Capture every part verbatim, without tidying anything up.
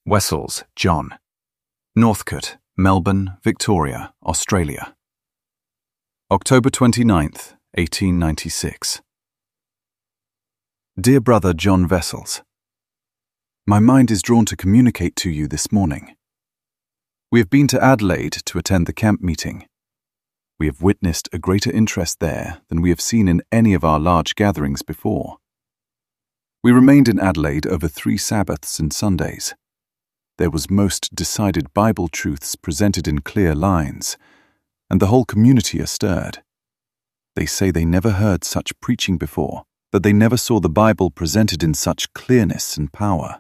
Wessels, John. Northcote, Melbourne, Victoria, Australia. October twenty-ninth, eighteen ninety-six. Dear Brother John Wessels, my mind is drawn to communicate to you this morning. We have been to Adelaide to attend the camp meeting. We have witnessed a greater interest there than we have seen in any of our large gatherings before. We remained in Adelaide over three Sabbaths and Sundays. There was most decided Bible truths presented in clear lines, and the whole community are stirred. They say they never heard such preaching before, that they never saw the Bible presented in such clearness and power.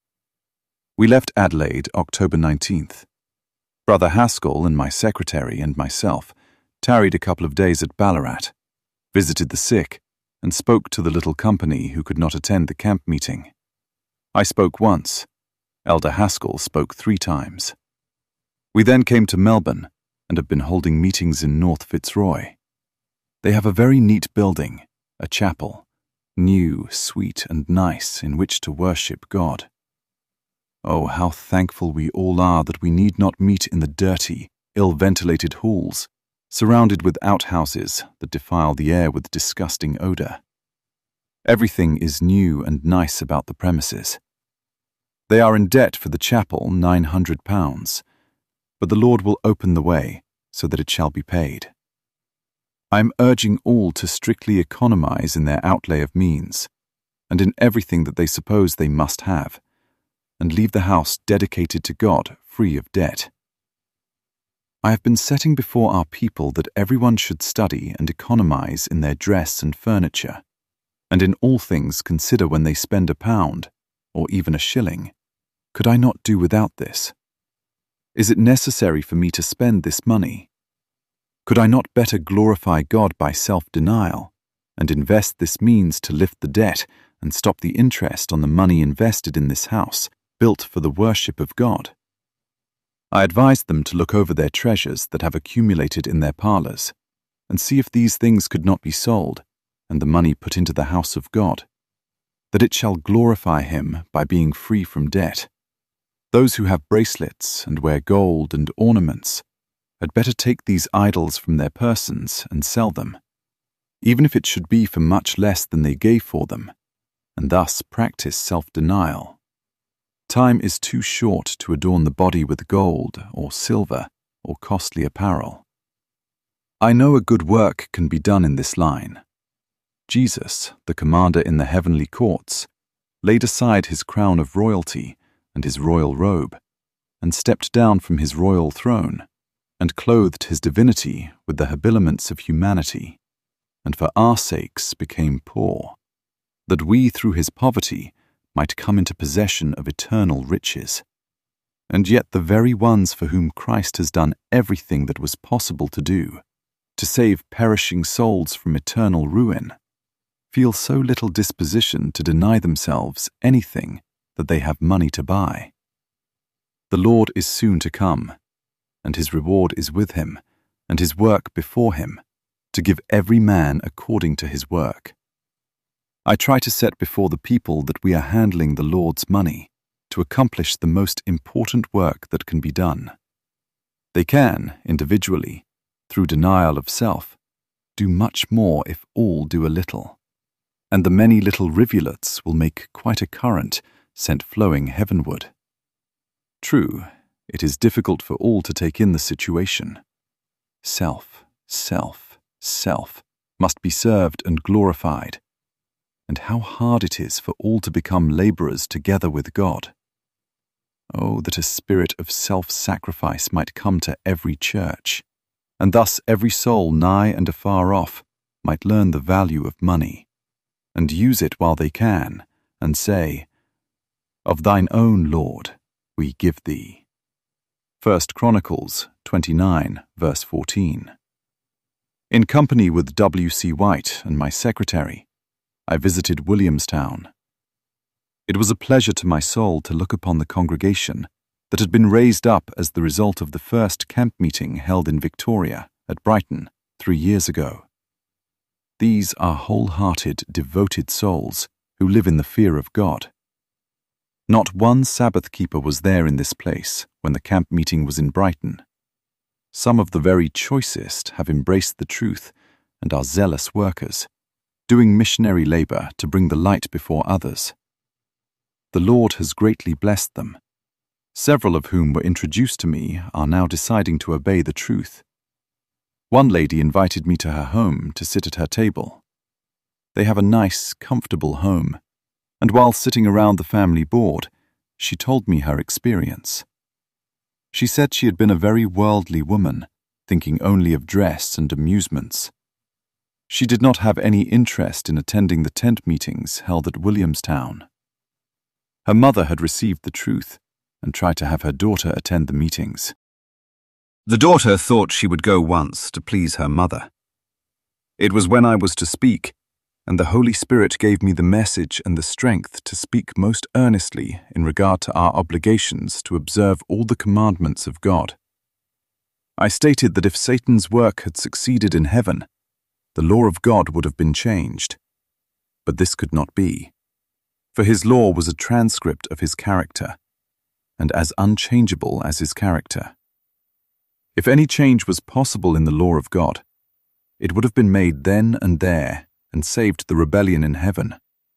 We left Adelaide October nineteenth. Brother Haskell and my secretary and myself tarried a couple of days at Ballarat, visited the sick, and spoke to the little company who could not attend the camp meeting. I spoke once. Elder Haskell spoke three times. We then came to Melbourne and have been holding meetings in North Fitzroy. They have a very neat building, a chapel, new, sweet, and nice in which to worship God. Oh, how thankful we all are that we need not meet in the dirty, ill-ventilated halls, surrounded with outhouses that defile the air with disgusting odour. Everything is new and nice about the premises. They are in debt for the chapel nine hundred pounds, but the Lord will open the way so that it shall be paid. I am urging all to strictly economise in their outlay of means, and in everything that they suppose they must have, and leave the house dedicated to God free of debt. I have been setting before our people that everyone should study and economise in their dress and furniture, and in all things consider when they spend a pound, or even a shilling. Could I not do without this? Is it necessary for me to spend this money? Could I not better glorify God by self-denial, and invest this means to lift the debt and stop the interest on the money invested in this house, built for the worship of God? I advised them to look over their treasures that have accumulated in their parlours, and see if these things could not be sold, and the money put into the house of God, that it shall glorify Him by being free from debt. Those who have bracelets and wear gold and ornaments had better take these idols from their persons and sell them, even if it should be for much less than they gave for them, and thus practice self-denial. Time is too short to adorn the body with gold or silver or costly apparel. I know a good work can be done in this line. Jesus, the commander in the heavenly courts, laid aside his crown of royalty and his royal robe, and stepped down from his royal throne, and clothed his divinity with the habiliments of humanity, and for our sakes became poor, that we through his poverty might come into possession of eternal riches. And yet the very ones for whom Christ has done everything that was possible to do, to save perishing souls from eternal ruin, feel so little disposition to deny themselves anything that they have money to buy. The Lord is soon to come, and his reward is with him, and his work before him, to give every man according to his work. I try to set before the people that we are handling the Lord's money to accomplish the most important work that can be done. They can, individually, through denial of self, do much more if all do a little, and the many little rivulets will make quite a current sent flowing heavenward. True, it is difficult for all to take in the situation. Self, self, self must be served and glorified, and how hard it is for all to become labourers together with God. Oh, that a spirit of self-sacrifice might come to every church, and thus every soul nigh and afar off might learn the value of money, and use it while they can, and say, "Of thine own, Lord, we give thee." First Chronicles twenty-nine, verse fourteen. In company with W C White and my secretary, I visited Williamstown. It was a pleasure to my soul to look upon the congregation that had been raised up as the result of the first camp meeting held in Victoria at Brighton three years ago. These are whole-hearted, devoted souls who live in the fear of God. Not one Sabbath keeper was there in this place when the camp meeting was in Brighton. Some of the very choicest have embraced the truth and are zealous workers, doing missionary labor to bring the light before others. The Lord has greatly blessed them. Several of whom were introduced to me are now deciding to obey the truth. One lady invited me to her home to sit at her table. They have a nice, comfortable home, and while sitting around the family board, she told me her experience. She said she had been a very worldly woman, thinking only of dress and amusements. She did not have any interest in attending the tent meetings held at Williamstown. Her mother had received the truth and tried to have her daughter attend the meetings. The daughter thought she would go once to please her mother. It was when I was to speak, and the Holy Spirit gave me the message and the strength to speak most earnestly in regard to our obligations to observe all the commandments of God. I stated that if Satan's work had succeeded in heaven, the law of God would have been changed. But this could not be, for his law was a transcript of his character, and as unchangeable as his character. If any change was possible in the law of God, it would have been made then and there and saved the rebellion in heaven.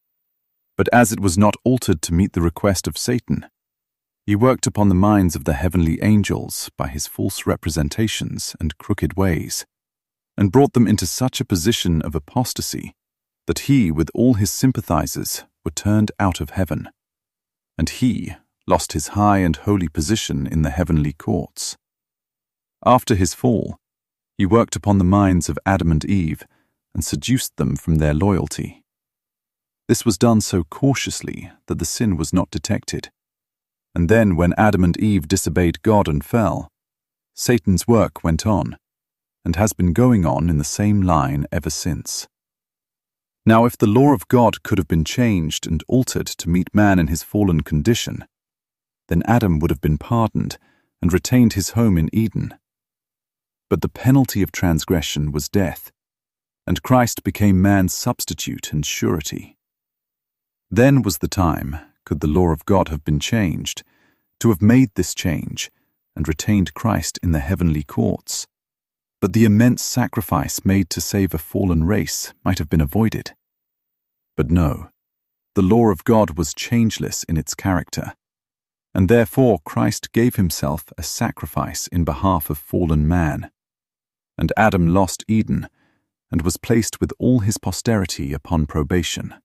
But as it was not altered to meet the request of Satan, he worked upon the minds of the heavenly angels by his false representations and crooked ways, and brought them into such a position of apostasy that he with all his sympathizers were turned out of heaven, and he lost his high and holy position in the heavenly courts. After his fall, he worked upon the minds of Adam and Eve and seduced them from their loyalty. This was done so cautiously that the sin was not detected. And then when Adam and Eve disobeyed God and fell, Satan's work went on, and has been going on in the same line ever since. Now if the law of God could have been changed and altered to meet man in his fallen condition, then Adam would have been pardoned and retained his home in Eden. But the penalty of transgression was death, and Christ became man's substitute and surety. Then was the time, could the law of God have been changed, to have made this change and retained Christ in the heavenly courts. But the immense sacrifice made to save a fallen race might have been avoided. But no, the law of God was changeless in its character, and therefore Christ gave himself a sacrifice in behalf of fallen man. And Adam lost Eden, and was placed with all his posterity upon probation.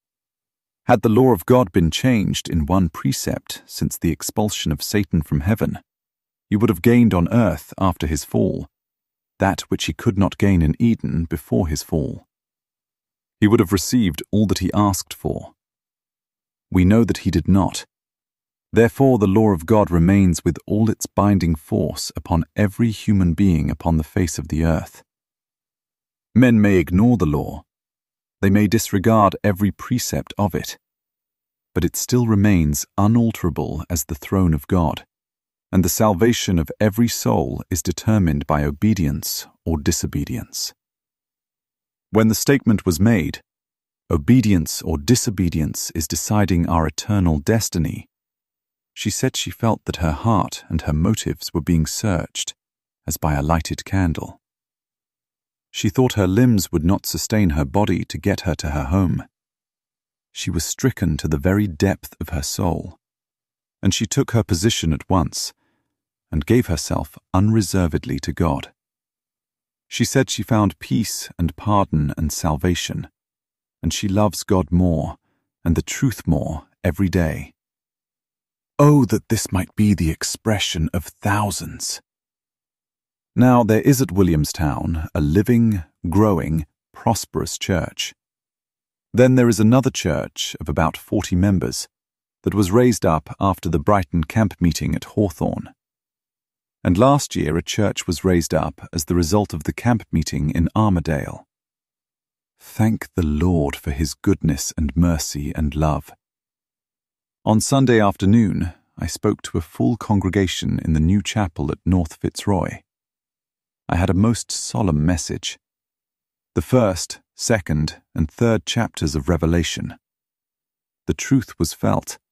Had the law of God been changed in one precept since the expulsion of Satan from heaven, he would have gained on earth after his fall that which he could not gain in Eden before his fall. He would have received all that he asked for. We know that he did not. Therefore the law of God remains with all its binding force upon every human being upon the face of the earth. Men may ignore the law, they may disregard every precept of it, but it still remains unalterable as the throne of God, and the salvation of every soul is determined by obedience or disobedience. When the statement was made, obedience or disobedience is deciding our eternal destiny, she said she felt that her heart and her motives were being searched, as by a lighted candle. She thought her limbs would not sustain her body to get her to her home. She was stricken to the very depth of her soul, and she took her position at once and gave herself unreservedly to God. She said she found peace and pardon and salvation, and she loves God more and the truth more every day. Oh, that this might be the expression of thousands! Now there is at Williamstown a living, growing, prosperous church. Then there is another church of about forty members that was raised up after the Brighton camp meeting at Hawthorne. And last year a church was raised up as the result of the camp meeting in Armadale. Thank the Lord for his goodness and mercy and love. On Sunday afternoon, I spoke to a full congregation in the new chapel at North Fitzroy. I had a most solemn message. The first, second, and third chapters of Revelation. The truth was felt,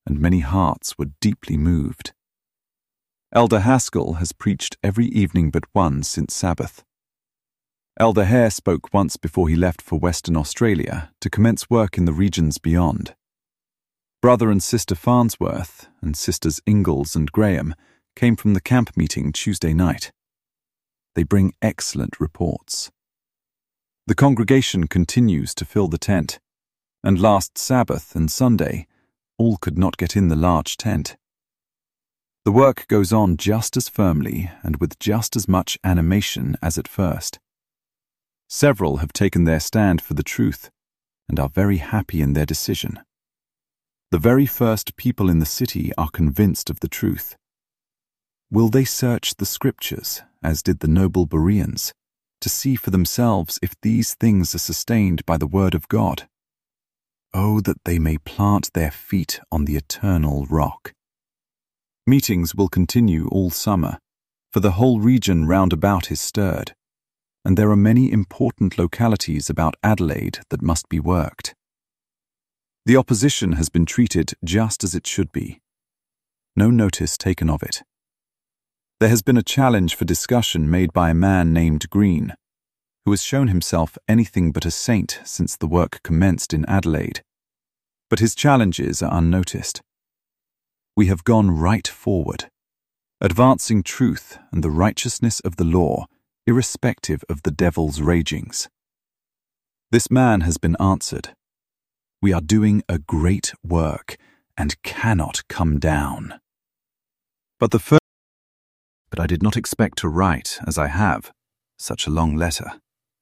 and many hearts were deeply moved. Elder Haskell has preached every evening but one since Sabbath. Elder Hare spoke once before he left for Western Australia to commence work in the regions beyond. Brother and Sister Farnsworth and Sisters Ingalls and Graham came from the camp meeting Tuesday night. They bring excellent reports. The congregation continues to fill the tent, and last Sabbath and Sunday, all could not get in the large tent. The work goes on just as firmly and with just as much animation as at first. Several have taken their stand for the truth and are very happy in their decision. The very first people in the city are convinced of the truth. Will they search the scriptures, as did the noble Bereans, to see for themselves if these things are sustained by the word of God? Oh, that they may plant their feet on the eternal rock. Meetings will continue all summer, for the whole region round about is stirred, and there are many important localities about Adelaide that must be worked. The opposition has been treated just as it should be. No notice taken of it. There has been a challenge for discussion made by a man named Green, who has shown himself anything but a saint since the work commenced in Adelaide. But his challenges are unnoticed. We have gone right forward, advancing truth and the righteousness of the law, irrespective of the devil's ragings. This man has been answered. We are doing a great work and cannot come down. But the first But I did not expect to write, as I have, such a long letter.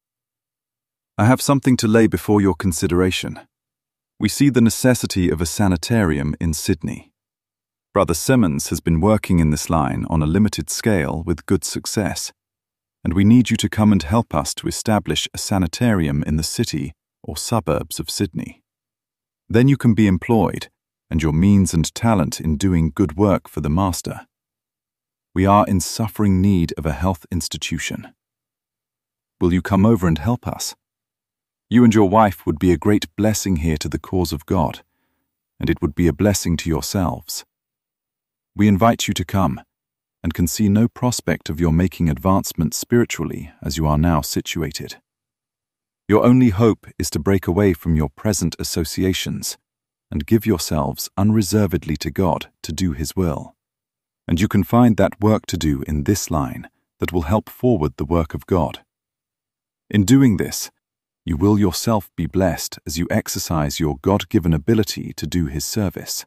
I have something to lay before your consideration. We see the necessity of a sanitarium in Sydney. Brother Simmons has been working in this line on a limited scale with good success, and we need you to come and help us to establish a sanitarium in the city or suburbs of Sydney. Then you can be employed, and your means and talent in doing good work for the Master. We are in suffering need of a health institution. Will you come over and help us? You and your wife would be a great blessing here to the cause of God, and it would be a blessing to yourselves. We invite you to come, and can see no prospect of your making advancement spiritually as you are now situated. Your only hope is to break away from your present associations and give yourselves unreservedly to God to do His will. And you can find that work to do in this line that will help forward the work of God. In doing this, you will yourself be blessed as you exercise your God-given ability to do His service.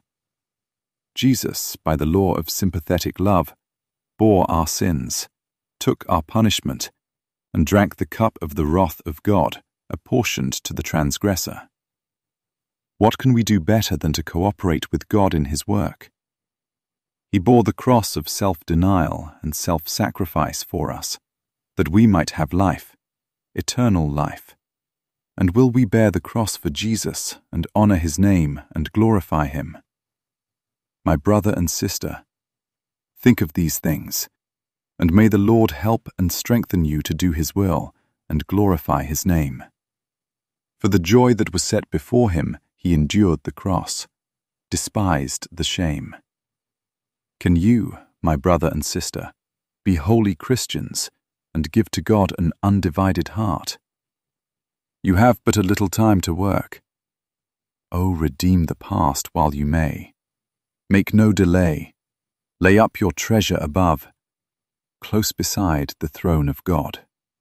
Jesus, by the law of sympathetic love, bore our sins, took our punishment, and drank the cup of the wrath of God, apportioned to the transgressor. What can we do better than to cooperate with God in His work? He bore the cross of self-denial and self-sacrifice for us, that we might have life, eternal life. And will we bear the cross for Jesus and honor His name and glorify Him? My brother and sister, think of these things, and may the Lord help and strengthen you to do His will and glorify His name. For the joy that was set before Him, He endured the cross, despised the shame. Can you, my brother and sister, be holy Christians and give to God an undivided heart? You have but a little time to work. Oh, redeem the past while you may. Make no delay. Lay up your treasure above, close beside the throne of God.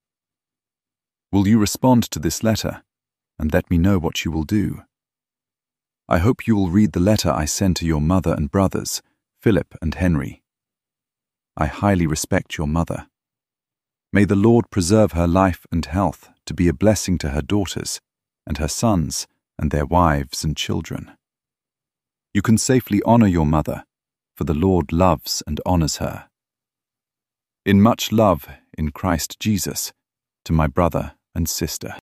Will you respond to this letter and let me know what you will do? I hope you will read the letter I send to your mother and brothers, Philip and Henry. I highly respect your mother. May the Lord preserve her life and health to be a blessing to her daughters and her sons and their wives and children. You can safely honor your mother, for the Lord loves and honors her. In much love in Christ Jesus, to my brother and sister.